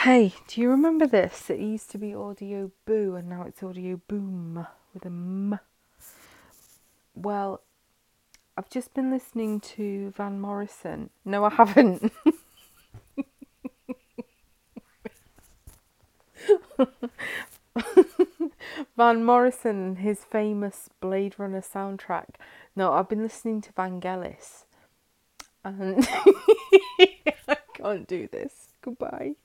Hey, do you remember this? It used to be Audio Boo and now it's Audio Boom with a M. Well, I've just been listening to Van Morrison. No, I haven't. Van Morrison, his famous Blade Runner soundtrack. No, I've been listening to Vangelis. And I can't do this. Goodbye.